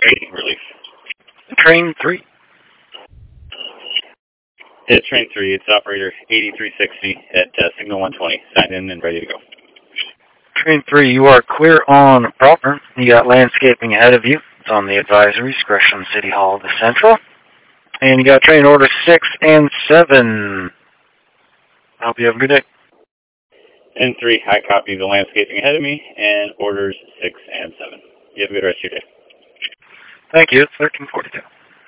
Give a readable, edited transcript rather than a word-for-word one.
awaiting relief. Train 3. It's Train 3. It's operator 8360 at signal 120. Signed in and ready to go. Train 3, you are clear on proper. You got landscaping ahead of you. It's on the advisories, Gresham City Hall to Central. And you got train orders 6 and 7. I hope you have a good day. N3, I copy the landscaping ahead of me and orders 6 and 7. You have a good rest of your day. Thank you. It's 1342.